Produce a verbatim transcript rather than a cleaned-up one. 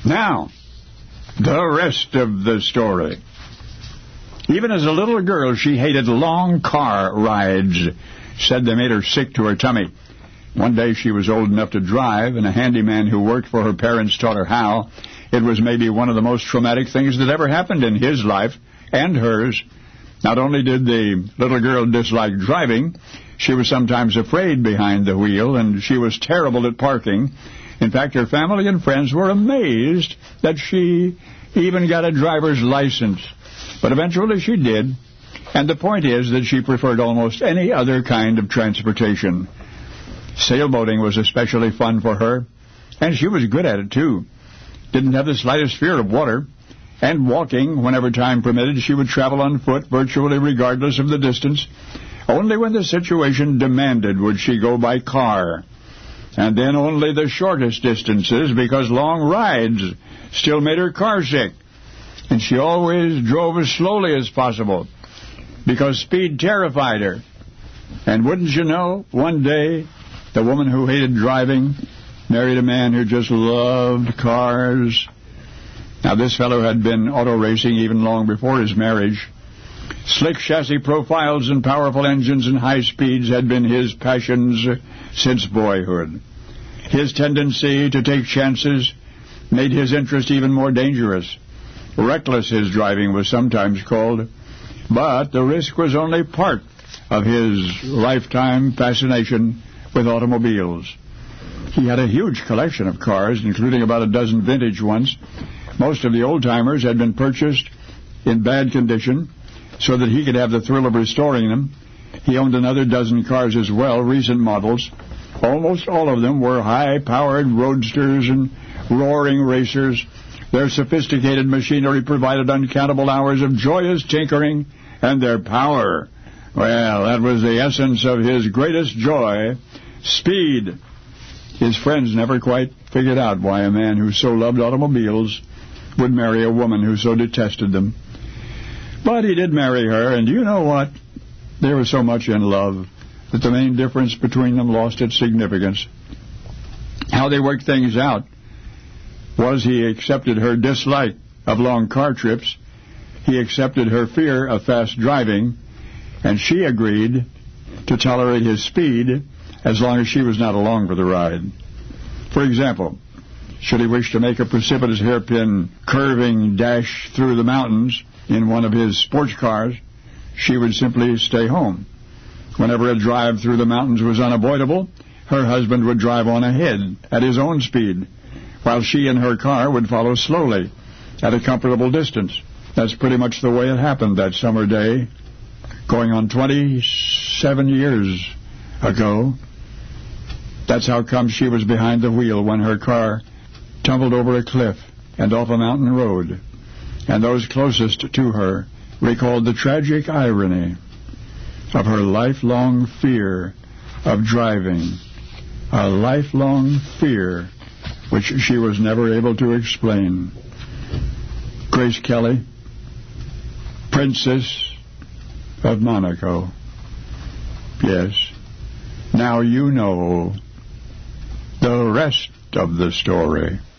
Now, the rest of the story. Even as a little girl, she hated long car rides. Said they made her sick to her tummy. One day she was old enough to drive, and a handyman who worked for her parents taught her how. It was maybe one of the most traumatic things that ever happened in his life and hers. Not only did the little girl dislike driving, she was sometimes afraid behind the wheel, and she was terrible at parking. In fact, her family and friends were amazed that she even got a driver's license. But eventually she did, and the point is that she preferred almost any other kind of transportation. Sailboating was especially fun for her, and she was good at it, too. Didn't have the slightest fear of water. And walking, whenever time permitted, she would travel on foot virtually regardless of the distance. Only when the situation demanded would she go by car. And then only the shortest distances, because long rides still made her car sick. And she always drove as slowly as possible, because speed terrified her. And wouldn't you know, one day, the woman who hated driving married a man who just loved cars. Now, this fellow had been auto racing even long before his marriage. Slick chassis profiles and powerful engines and high speeds had been his passions since boyhood. His tendency to take chances made his interest even more dangerous. Reckless his driving was sometimes called, but the risk was only part of his lifetime fascination with automobiles. He had a huge collection of cars, including about a dozen vintage ones. Most of the old-timers had been purchased in bad condition so that he could have the thrill of restoring them. He owned another dozen cars as well, recent models. Almost all of them were high-powered roadsters and roaring racers. Their sophisticated machinery provided uncountable hours of joyous tinkering, and their power, well, that was the essence of his greatest joy, speed. His friends never quite figured out why a man who so loved automobiles would marry a woman who so detested them. But he did marry her, and you know what? They were so much in love that the main difference between them lost its significance. How they worked things out was he accepted her dislike of long car trips, he accepted her fear of fast driving, and she agreed to tolerate his speed as long as she was not along for the ride. For example, should he wish to make a precipitous hairpin curving dash through the mountains in one of his sports cars, she would simply stay home. Whenever a drive through the mountains was unavoidable, her husband would drive on ahead at his own speed, while she and her car would follow slowly at a comfortable distance. That's pretty much the way it happened that summer day, going on twenty-seven years ago. That's how come she was behind the wheel when her car tumbled over a cliff and off a mountain road. And those closest to her recalled the tragic irony of her lifelong fear of driving, a lifelong fear which she was never able to explain. Grace Kelly, Princess of Monaco. Yes, now you know the rest of the story.